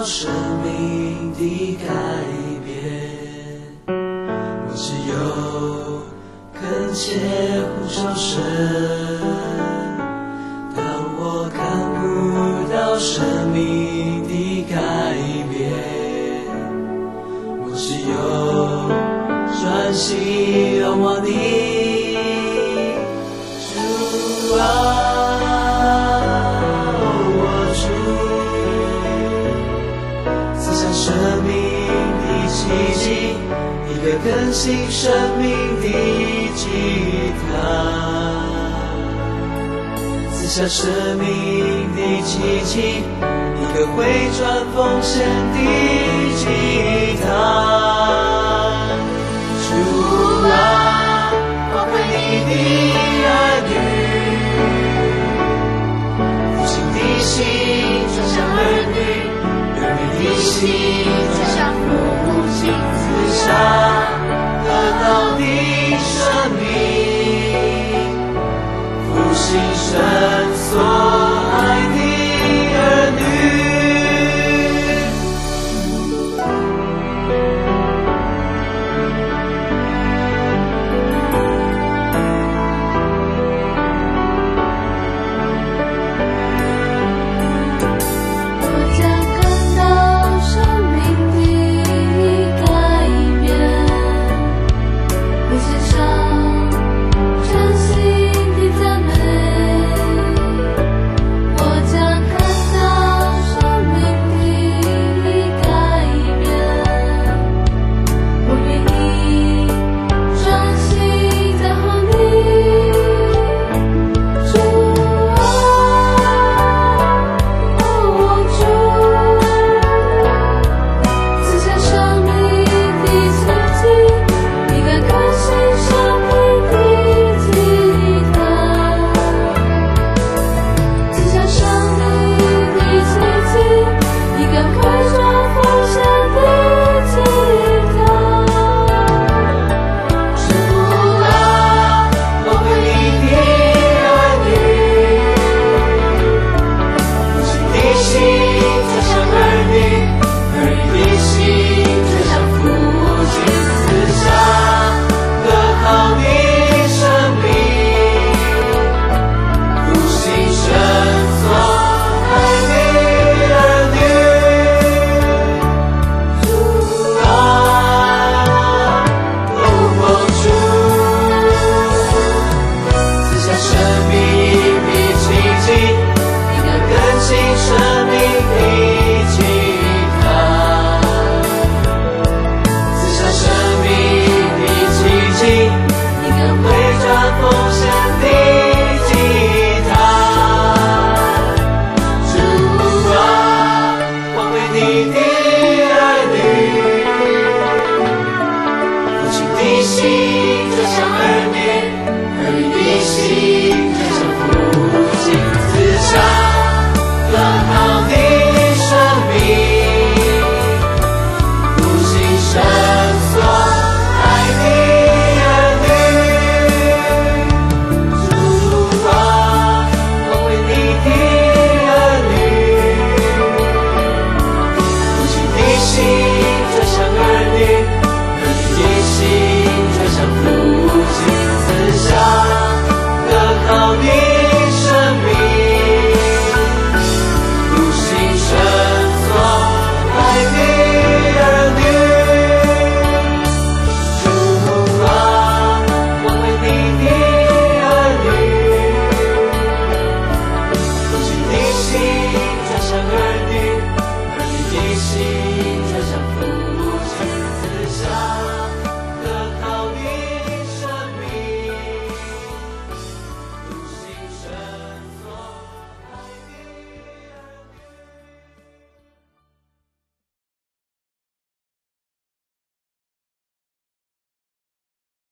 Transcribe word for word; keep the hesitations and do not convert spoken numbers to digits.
生命的改变。我只有恳切呼求神，当我看不到生命的改变，我只有专心仰望你，主啊，我主，赐下生命的奇迹，一个更新生命的祭坛，赐下生命的奇迹，一个回转奉献的祭坛。主啊，我为你的儿女，父亲的心转向儿女，儿女的心转向父亲，赐下得到的生命，复兴神所爱的儿女。 心，就像